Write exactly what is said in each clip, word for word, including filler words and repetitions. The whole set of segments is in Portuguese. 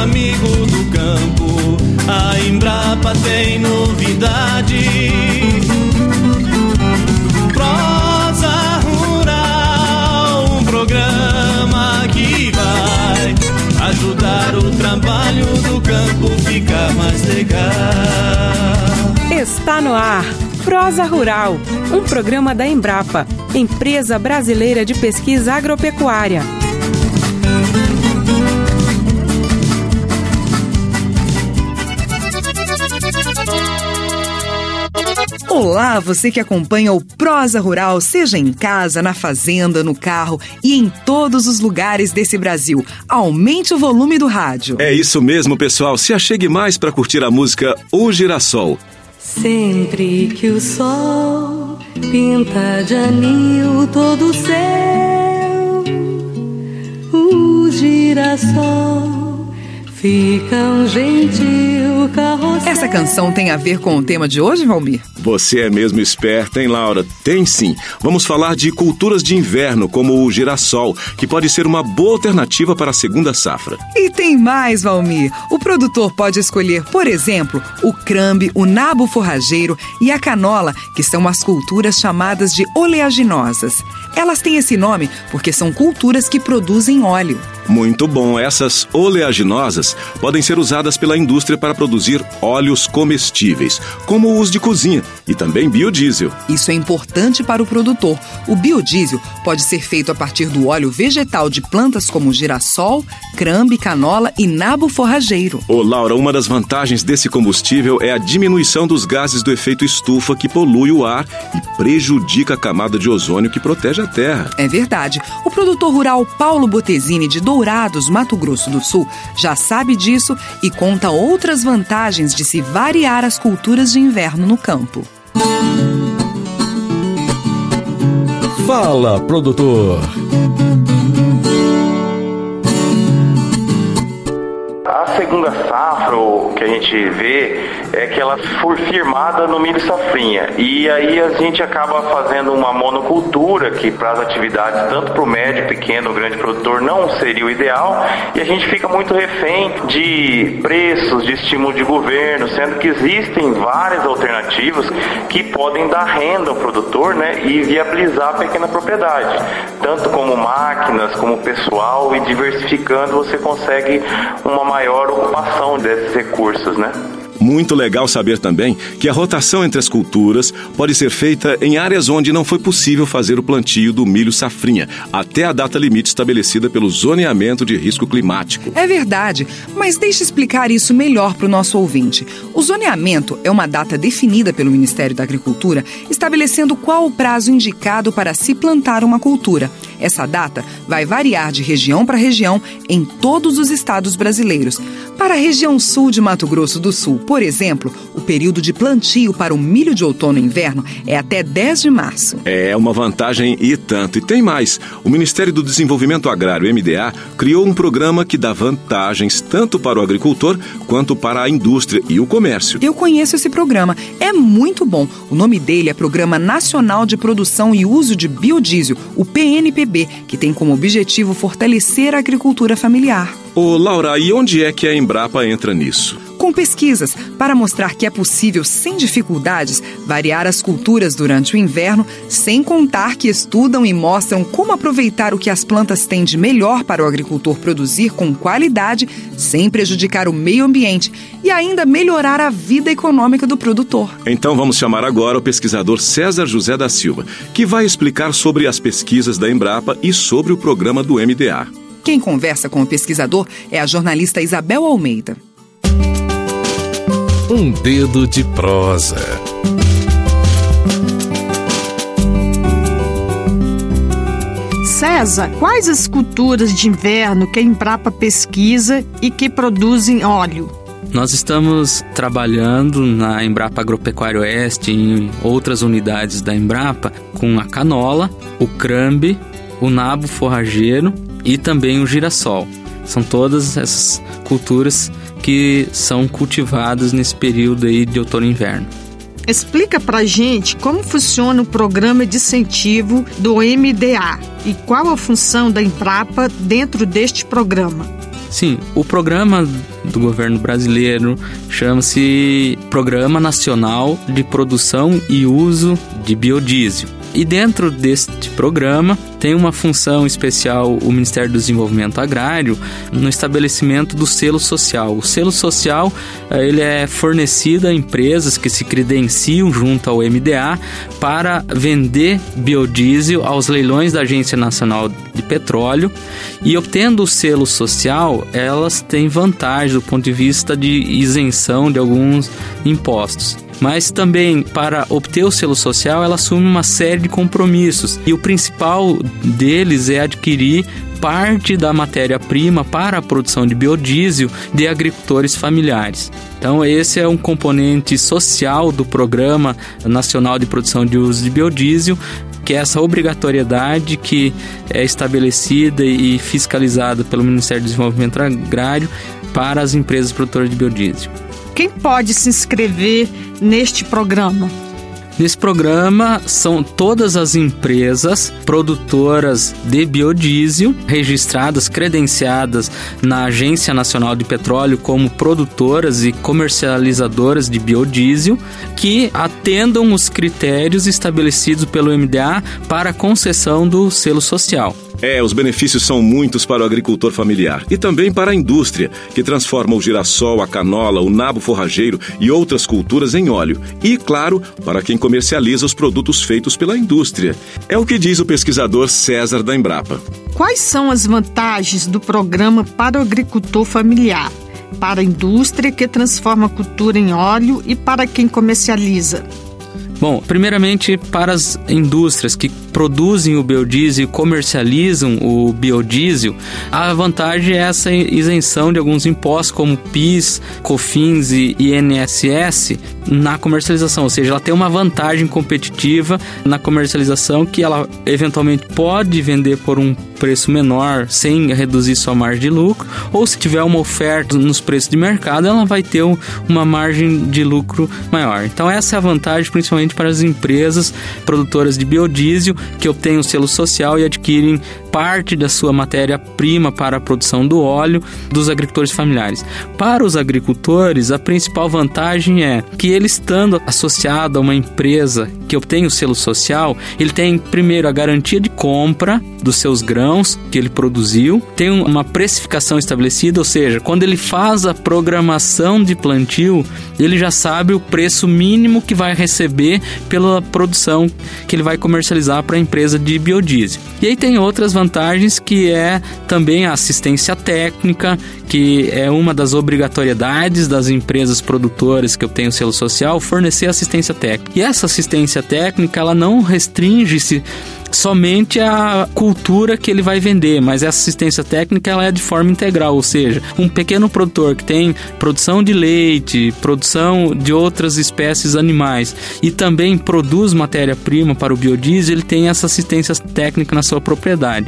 amigo do campo, a Embrapa tem novidade. Prosa Rural, um programa que vai ajudar o trabalho do campo ficar mais legal. Está no ar Prosa Rural, um programa da Embrapa, Empresa Brasileira de Pesquisa Agropecuária. Olá, você que acompanha o Prosa Rural, seja em casa, na fazenda, no carro e em todos os lugares desse Brasil. Aumente o volume do rádio. É isso mesmo, pessoal. Se achegue mais para curtir a música O Girassol. Sempre que o sol pinta de anil todo o céu, o girassol fica um gentil carrossel. Essa canção tem a ver com o tema de hoje, Valmir? Você é mesmo esperta, hein, Laura? Tem sim. Vamos falar de culturas de inverno, como o girassol, que pode ser uma boa alternativa para a segunda safra. E tem mais, Valmir. O produtor pode escolher, por exemplo, o crambe, o nabo forrageiro e a canola, que são as culturas chamadas de oleaginosas. Elas têm esse nome porque são culturas que produzem óleo. Muito bom. Essas oleaginosas podem ser usadas pela indústria para produzir óleos comestíveis, como os de cozinha, e também biodiesel. Isso é importante para o produtor. O biodiesel pode ser feito a partir do óleo vegetal de plantas como girassol, crambe, canola e nabo forrageiro. Ô, Laura, uma das vantagens desse combustível é a diminuição dos gases do efeito estufa que polui o ar e prejudica a camada de ozônio que protege a terra. É verdade. O produtor rural Paulo Bottesini, de Dourados, Mato Grosso do Sul, já sabe disso e conta outras vantagens de se variar as culturas de inverno no campo. Fala, produtor! A segunda safra, o que a gente vê é que ela foi firmada no milho safrinha, e aí a gente acaba fazendo uma monocultura que para as atividades, tanto para o médio, pequeno, grande produtor, não seria o ideal, e a gente fica muito refém de preços, de estímulo de governo, sendo que existem várias alternativas que podem dar renda ao produtor, né, e viabilizar a pequena propriedade, tanto como máquinas, como pessoal, e diversificando você consegue uma maior ocupação desses recursos, né? Muito legal saber também que a rotação entre as culturas pode ser feita em áreas onde não foi possível fazer o plantio do milho safrinha, até a data limite estabelecida pelo zoneamento de risco climático. É verdade, mas deixa eu explicar isso melhor para o nosso ouvinte. O zoneamento é uma data definida pelo Ministério da Agricultura, estabelecendo qual o prazo indicado para se plantar uma cultura. Essa data vai variar de região para região em todos os estados brasileiros. Para a região sul de Mato Grosso do Sul, por exemplo, o período de plantio para o milho de outono e inverno é até dez de março. É uma vantagem e tanto. E tem mais. O Ministério do Desenvolvimento Agrário, M D A, criou um programa que dá vantagens tanto para o agricultor quanto para a indústria e o comércio. Eu conheço esse programa. É muito bom. O nome dele é Programa Nacional de Produção e Uso de Biodiesel, o P N P B, que tem como objetivo fortalecer a agricultura familiar. Ô, Laura, e onde é que a Embrapa entra nisso? Com pesquisas para mostrar que é possível, sem dificuldades, variar as culturas durante o inverno, sem contar que estudam e mostram como aproveitar o que as plantas têm de melhor para o agricultor produzir com qualidade, sem prejudicar o meio ambiente e ainda melhorar a vida econômica do produtor. Então vamos chamar agora o pesquisador César José da Silva, que vai explicar sobre as pesquisas da Embrapa e sobre o programa do M D A. Quem conversa com o pesquisador é a jornalista Isabel Almeida. Um dedo de prosa. César, quais as culturas de inverno que a Embrapa pesquisa e que produzem óleo? Nós estamos trabalhando na Embrapa Agropecuária Oeste e em outras unidades da Embrapa com a canola, o crambe, o nabo forrageiro e também o girassol. São todas essas culturas que são cultivadas nesse período aí de outono e inverno. Explica pra gente como funciona o programa de incentivo do M D A e qual a função da Embrapa dentro deste programa. Sim, o programa do governo brasileiro chama-se Programa Nacional de Produção e Uso de Biodiesel. E dentro deste programa tem uma função especial o Ministério do Desenvolvimento Agrário no estabelecimento do selo social. O selo social ele é fornecido a empresas que se credenciam junto ao M D A para vender biodiesel aos leilões da Agência Nacional de Petróleo, e obtendo o selo social, elas têm vantagem do ponto de vista de isenção de alguns impostos. Mas também, para obter o selo social, ela assume uma série de compromissos. E o principal deles é adquirir parte da matéria-prima para a produção de biodiesel de agricultores familiares. Então, esse é um componente social do Programa Nacional de Produção de Uso de Biodiesel, que é essa obrigatoriedade que é estabelecida e fiscalizada pelo Ministério do Desenvolvimento Agrário para as empresas produtoras de biodiesel. Quem pode se inscrever neste programa? Nesse programa são todas as empresas produtoras de biodiesel registradas, credenciadas na Agência Nacional de Petróleo como produtoras e comercializadoras de biodiesel, que atendam os critérios estabelecidos pelo M D A para a concessão do selo social. É, os benefícios são muitos para o agricultor familiar e também para a indústria, que transforma o girassol, a canola, o nabo forrageiro e outras culturas em óleo. E, claro, para quem comercializa os produtos feitos pela indústria. É o que diz o pesquisador César da Embrapa. Quais são as vantagens do programa para o agricultor familiar, para a indústria que transforma a cultura em óleo e para quem comercializa? Bom, primeiramente para as indústrias que produzem o biodiesel e comercializam o biodiesel, a vantagem é essa isenção de alguns impostos como PIS, COFINS e I N S S na comercialização, ou seja, ela tem uma vantagem competitiva na comercialização que ela eventualmente pode vender por um preço menor sem reduzir sua margem de lucro, ou se tiver uma oferta nos preços de mercado, ela vai ter uma margem de lucro maior. Então essa é a vantagem principalmente para as empresas produtoras de biodiesel que obtêm o selo social e adquirem parte da sua matéria-prima para a produção do óleo dos agricultores familiares. Para os agricultores, a principal vantagem é que ele, estando associado a uma empresa que obtém o selo social, ele tem primeiro a garantia de compra dos seus grãos que ele produziu, tem uma precificação estabelecida, ou seja, quando ele faz a programação de plantio, ele já sabe o preço mínimo que vai receber pela produção que ele vai comercializar para a empresa de biodiesel. E aí tem outras vantagens, que é também a assistência técnica, que é uma das obrigatoriedades das empresas produtoras que obtêm o selo social, fornecer assistência técnica. E essa assistência técnica, ela não restringe-se somente a cultura que ele vai vender, mas essa assistência técnica ela é de forma integral, ou seja, um pequeno produtor que tem produção de leite, produção de outras espécies animais e também produz matéria-prima para o biodiesel, ele tem essa assistência técnica na sua propriedade.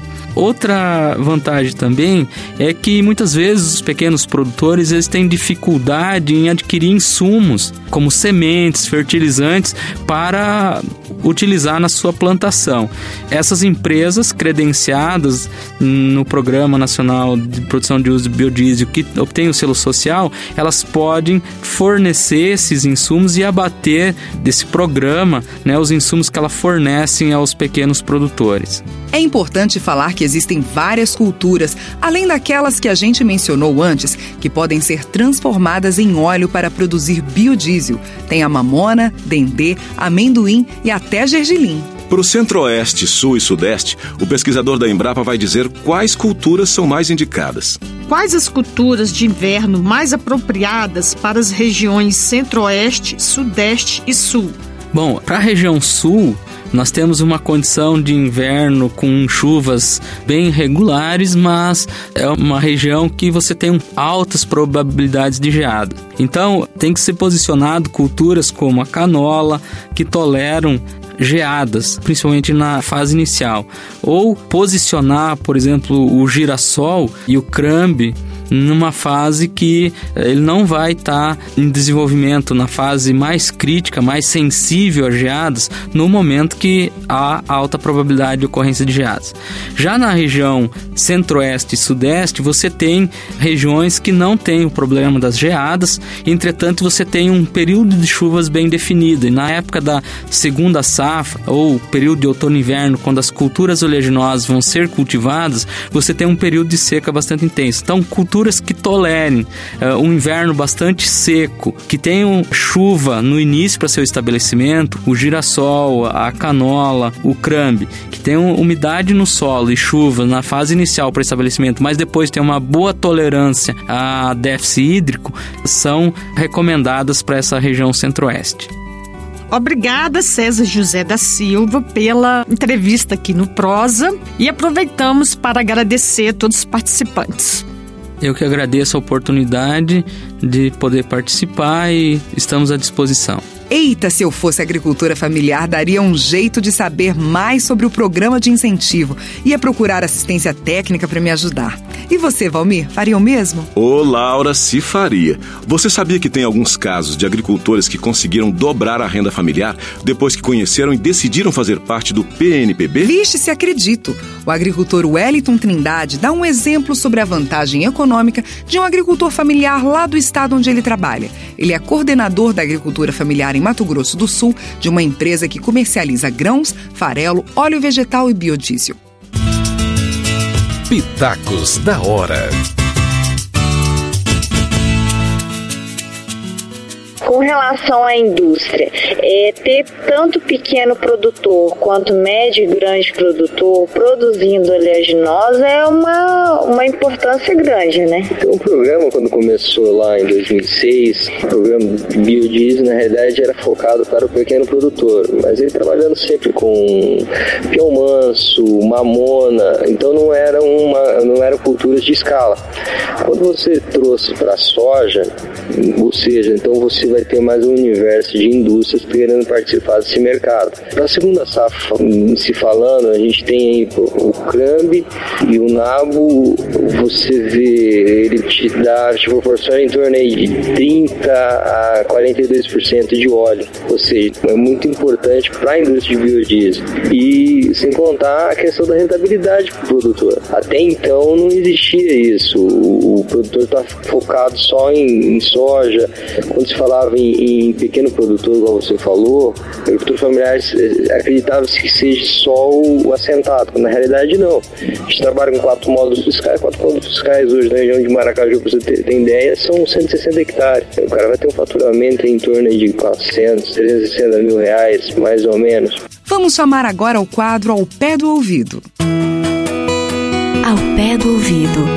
Outra vantagem também é que muitas vezes os pequenos produtores eles têm dificuldade em adquirir insumos como sementes, fertilizantes para utilizar na sua plantação. Essas empresas credenciadas no Programa Nacional de Produção de Uso de Biodiesel que obtêm o selo social, elas podem fornecer esses insumos e abater desse programa, né, os insumos que elas fornecem aos pequenos produtores. É importante falar que existem várias culturas, além daquelas que a gente mencionou antes, que podem ser transformadas em óleo para produzir biodiesel. Tem a mamona, dendê, amendoim e até gergelim. Para o Centro-Oeste, Sul e Sudeste, o pesquisador da Embrapa vai dizer quais culturas são mais indicadas. Quais as culturas de inverno mais apropriadas para as regiões Centro-Oeste, Sudeste e Sul? Bom, para a região Sul, nós temos uma condição de inverno com chuvas bem regulares, mas é uma região que você tem altas probabilidades de geada. Então, tem que ser posicionado culturas como a canola, que toleram geadas, principalmente na fase inicial. Ou posicionar, por exemplo, o girassol e o crambe numa fase que ele não vai estar em desenvolvimento, na fase mais crítica, mais sensível a geadas, no momento que há alta probabilidade de ocorrência de geadas. Já na região centro-oeste e sudeste, você tem regiões que não têm o problema das geadas, entretanto você tem um período de chuvas bem definido, e na época da segunda safra, ou período de outono e inverno, quando as culturas oleaginosas vão ser cultivadas, você tem um período de seca bastante intenso. Então, culturas que tolerem uh, um inverno bastante seco, que tenham chuva no início para seu estabelecimento, o girassol, a canola, o crambe, que tenham umidade no solo e chuva na fase inicial para o estabelecimento, mas depois tem uma boa tolerância a déficit hídrico, são recomendadas para essa região centro-oeste. Obrigada, César José da Silva, pela entrevista aqui no Prosa, e aproveitamos para agradecer a todos os participantes. Eu que agradeço a oportunidade de poder participar e estamos à disposição. Eita, se eu fosse agricultora familiar, daria um jeito de saber mais sobre o programa de incentivo. Ia procurar assistência técnica para me ajudar. E você, Valmir, faria o mesmo? Ô, Laura, se faria. Você sabia que tem alguns casos de agricultores que conseguiram dobrar a renda familiar depois que conheceram e decidiram fazer parte do P N P B? Vixe, se acredito. O agricultor Wellington Trindade dá um exemplo sobre a vantagem econômica de um agricultor familiar lá do estado onde ele trabalha. Ele é coordenador da agricultura familiar em Mato Grosso do Sul, de uma empresa que comercializa grãos, farelo, óleo vegetal e biodiesel. Pitacos da Hora. Com relação à indústria, é, ter tanto pequeno produtor quanto médio e grande produtor produzindo oleaginosa é uma, uma importância grande, né? Então, o programa, quando começou lá em dois mil e seis, o programa biodiesel, na realidade, era focado para o pequeno produtor, mas ele trabalhando sempre com pião manso, mamona, então não, era uma, não eram culturas de escala. Quando você trouxe para a soja, ou seja, então você vai ter mais um universo de indústrias querendo participar desse mercado. Na segunda safra, se falando, a gente tem aí o crambe e o nabo, você vê, ele te dá, te proporciona em torno aí de trinta a quarenta e dois por cento de óleo, ou seja, é muito importante para a indústria de biodiesel. E sem contar a questão da rentabilidade para o produtor. Até então não existia isso, o, o produtor está focado só em, em soja. Quando se falava em, em pequeno produtor, igual você falou, o agricultor familiar acreditava-se que seja só o assentado, quando na realidade não. A gente trabalha com quatro módulos fiscais, quatro módulos fiscais hoje na região de Maracaju, para você ter, ter ideia, são cento e sessenta hectares. O cara vai ter um faturamento em torno de quatrocentos, trezentos e sessenta mil reais, mais ou menos. Vamos chamar agora o quadro Ao Pé do Ouvido. Ao Pé do Ouvido.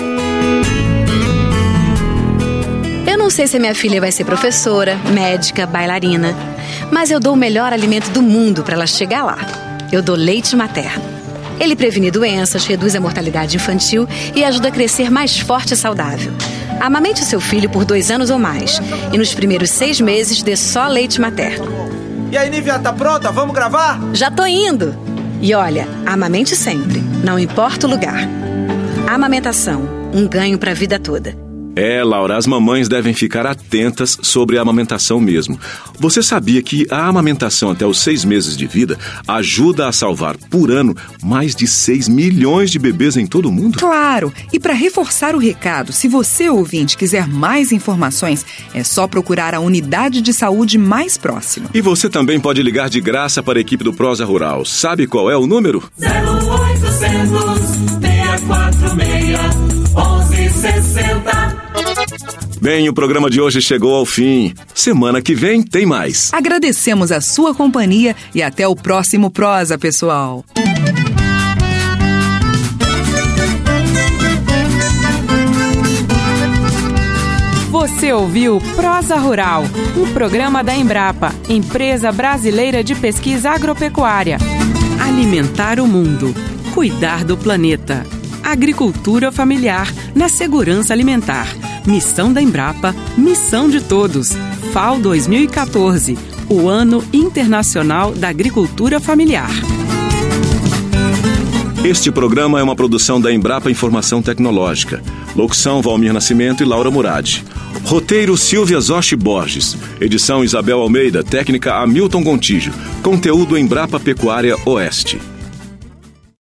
Eu não sei se a minha filha vai ser professora, médica, bailarina, mas eu dou o melhor alimento do mundo para ela chegar lá. Eu dou leite materno. Ele previne doenças, reduz a mortalidade infantil e ajuda a crescer mais forte e saudável. Amamente o seu filho por dois anos ou mais e nos primeiros seis meses dê só leite materno. E aí, Nívia, tá pronta? Vamos gravar? Já tô indo! E olha, amamente sempre, não importa o lugar. Amamentação, um ganho para a vida toda. É, Laura, as mamães devem ficar atentas sobre a amamentação mesmo. Você sabia que a amamentação até os seis meses de vida ajuda a salvar, por ano, mais de seis milhões de bebês em todo o mundo? Claro! E para reforçar o recado, se você, ouvinte, quiser mais informações, é só procurar a unidade de saúde mais próxima. E você também pode ligar de graça para a equipe do Prosa Rural. Sabe qual é o número? zero oitocentos, seis quatro seis, onze sessenta. Bem, o programa de hoje chegou ao fim. Semana que vem tem mais. Agradecemos a sua companhia e até o próximo Prosa, pessoal. Você ouviu Prosa Rural, um programa da Embrapa, Empresa Brasileira de Pesquisa Agropecuária. Alimentar o mundo, cuidar do planeta. Agricultura familiar na segurança alimentar. Missão da Embrapa, missão de todos. F A O dois mil e quatorze, o Ano Internacional da Agricultura Familiar. Este programa é uma produção da Embrapa Informação Tecnológica. Locução Valmir Nascimento e Laura Murad. Roteiro Silvia Zoshi Borges. Edição Isabel Almeida. Técnica Hamilton Gontijo. Conteúdo Embrapa Pecuária Oeste.